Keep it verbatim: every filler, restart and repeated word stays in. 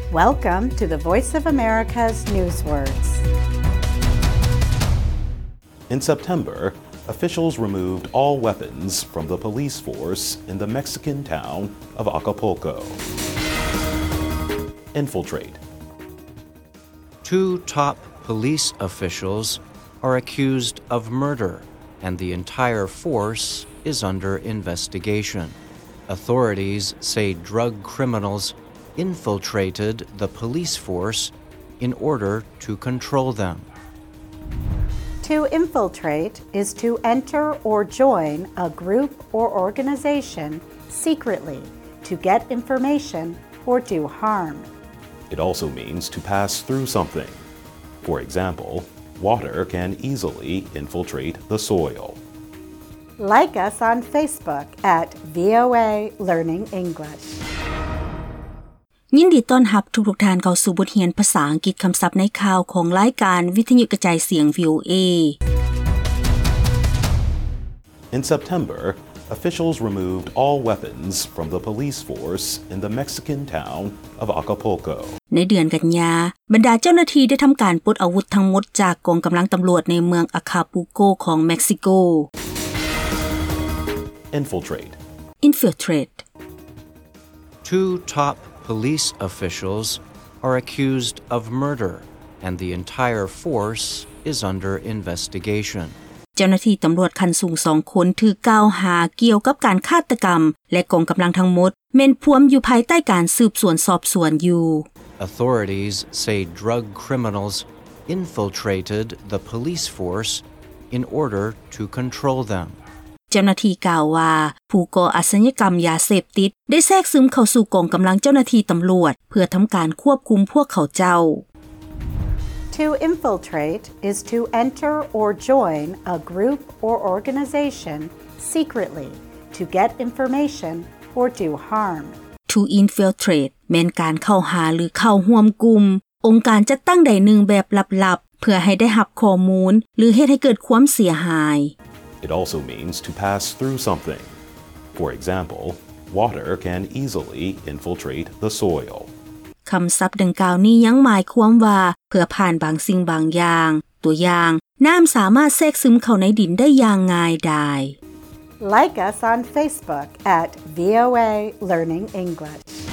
Welcome to the Voice of America's Newswords. In September, officials removed all weapons from the police force in the Mexican town of Acapulco. Infiltrate. Two top police officials are accused of murder, and the entire force is under investigation. Authorities say drug criminals infiltrated the police force in order to control them. To infiltrate is to enter or join a group or organization secretly to get information or do harm. It also means to pass through something. For example, water can easily infiltrate the soil. Like us on Facebook at วี โอ เอ Learning English. ยินดีต้อนรับทุกๆท่านเข้าสู่บทเรียนภาษาอังกฤษคำศัพท์ในข่าวของรายการวิทยุกระจายเสียง วี โอ เอ In September, officials removed all weapons from the police force in the Mexican town of Acapulco. ในเดือนกันยาบรรดาเจ้าหน้าที่ได้ทำการปลดอาวุธทั้งหมดจากกองกำลังตำรวจในเมืองอาคาปูโกของเม็กซิโก Infiltrate. Infiltrate. Two top police officials are accused of murder, and the entire force is under investigation. เจ้าหน้าที่ตำรวจขั้นสูงสองคนถูกกล่าวหาเกี่ยวกับการฆาตกรรมและกองกำลังทั้งหมดแม่นพวมอยู่ภายใต้การสืบสวนสอบสวนอยู่ Authorities say drug criminals infiltrated the police force in order to control them. เจ้าหน้าที่กล่าวว่าผู้ก่ออาชญากรรมยาเสพติดได้แทรกซึมเข้าสู่กองกำลังเจ้าหน้าที่ตำรวจเพื่อทำการควบคุมพวกเขาเจ้า To infiltrate is to enter or join a group or organization secretly to get information or do harm. To infiltrate แม่นการเข้าหาหรือเข้าร่วมกลุ่มองค์การจัดตั้งใดหนึ่งแบบลับๆเพื่อให้ได้รับข้อมูลหรือเฮ็ดให้เกิดความเสียหาย It also means to pass through something. For example, water can easily infiltrate the soil. คำศัพท์ดังกล่าวนี้ยังหมายความว่าเพื่อผ่านบางสิ่งบางอย่างตัวอย่างน้ำสามารถแทรกซึมเข้าในดินได้อย่างง่ายดาย Like us on Facebook at วี โอ เอ Learning English.